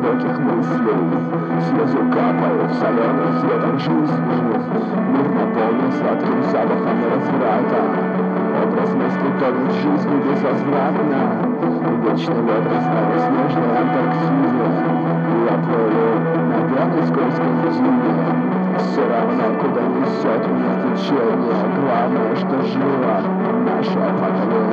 глубоких мыслей. Слезы капают соленым цветом жизни. Мир наполнен сладким запахом разврата. Образ мысли тонет в жизни безвозвратно. Вечный лед растает в снежной Антарктиде. Я плыву на белой скользкой льдине. Все равно, куда несет меня течение. Главное, что живо наше поколение.